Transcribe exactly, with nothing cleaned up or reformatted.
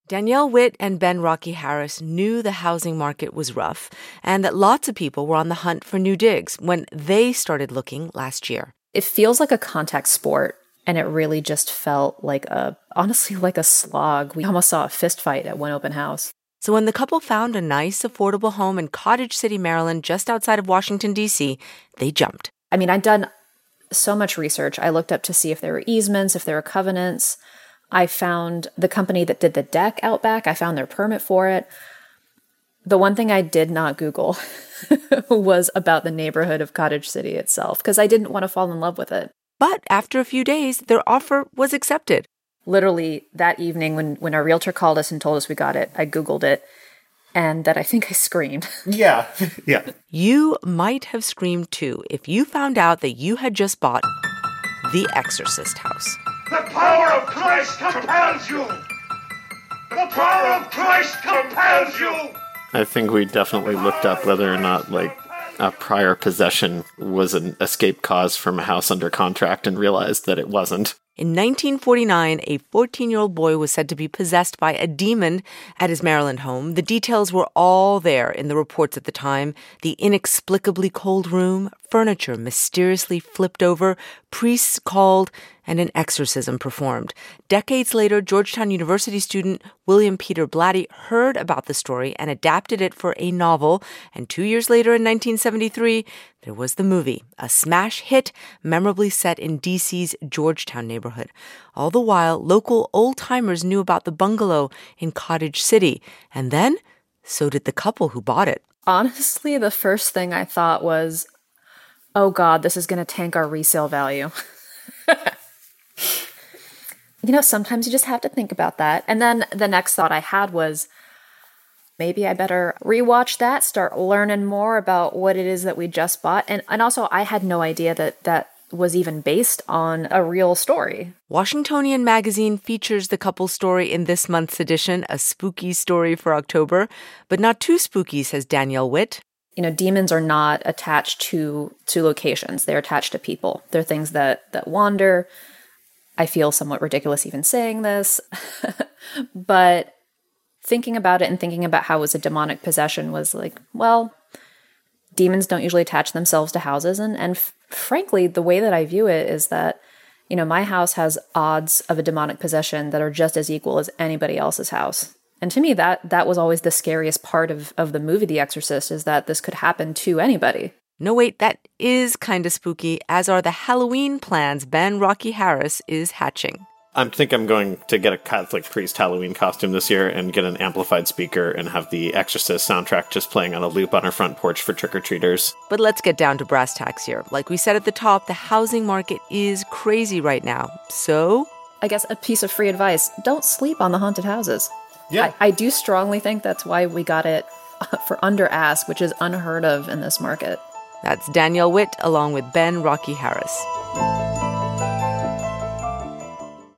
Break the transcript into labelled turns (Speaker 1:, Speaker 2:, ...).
Speaker 1: Danielle Witt and Ben Rocky Harris knew the housing market was rough and that lots of people were on the hunt for new digs when they started looking last year.
Speaker 2: It feels like a contact sport, and it really just felt like a, honestly, like a slog. We almost saw a fist fight at one open house.
Speaker 1: So when the couple found a nice, affordable home in Cottage City, Maryland, just outside of Washington, D C, they jumped.
Speaker 2: I mean, I'd done so much research. I looked up to see if there were easements, if there were covenants. I found the company that did the deck out back. I found their permit for it. The one thing I did not Google was about the neighborhood of Cottage City itself, because I didn't want to fall in love with it.
Speaker 1: But after a few days, their offer was accepted.
Speaker 2: Literally that evening when, when our realtor called us and told us we got it, I Googled it, and that I think I screamed.
Speaker 3: Yeah, yeah.
Speaker 1: You might have screamed too if you found out that you had just bought the Exorcist house.
Speaker 4: The power of Christ compels you! The power of Christ compels you!
Speaker 3: I think we definitely looked up whether or not, like, a prior possession was an escape cause from a house under contract and realized that it wasn't.
Speaker 1: In nineteen forty-nine, a fourteen-year-old boy was said to be possessed by a demon at his Maryland home. The details were all there in the reports at the time. The inexplicably cold room, furniture mysteriously flipped over, priests called, and an exorcism performed. Decades later, Georgetown University student William Peter Blatty heard about the story and adapted it for a novel. And two years later, in nineteen seventy-three, there was the movie, a smash hit, memorably set in D C's Georgetown neighborhood. All the while, local old-timers knew about the bungalow in Cottage City. And then, so did the couple who bought it.
Speaker 2: Honestly, the first thing I thought was, oh God, this is going to tank our resale value. You know, sometimes you just have to think about that. And then the next thought I had was, maybe I better rewatch that, start learning more about what it is that we just bought. And and also, I had no idea that that was even based on a real story.
Speaker 1: Washingtonian Magazine features the couple's story in this month's edition, a spooky story for October. But not too spooky, says Danielle Witt.
Speaker 2: You know, demons are not attached to to locations. They're attached to people. They're things that that wander. I feel somewhat ridiculous even saying this, but thinking about it and thinking about how it was a demonic possession was like, well, demons don't usually attach themselves to houses. And, and f- frankly, the way that I view it is that, you know, my house has odds of a demonic possession that are just as equal as anybody else's house. And to me, that that was always the scariest part of, of the movie The Exorcist, is that this could happen to anybody.
Speaker 1: No, wait, that is kind of spooky, as are the Halloween plans Ben Rocky Harris is hatching.
Speaker 3: I think I'm going to get a Catholic priest Halloween costume this year and get an amplified speaker and have the Exorcist soundtrack just playing on a loop on our front porch for trick-or-treaters.
Speaker 1: But let's get down to brass tacks here. Like we said at the top, the housing market is crazy right now. So,
Speaker 2: I guess a piece of free advice, don't sleep on the haunted houses.
Speaker 3: Yeah.
Speaker 2: I, I do strongly think that's why we got it for under ask, which is unheard of in this market.
Speaker 1: That's Danielle Witt along with Ben Rocky Harris.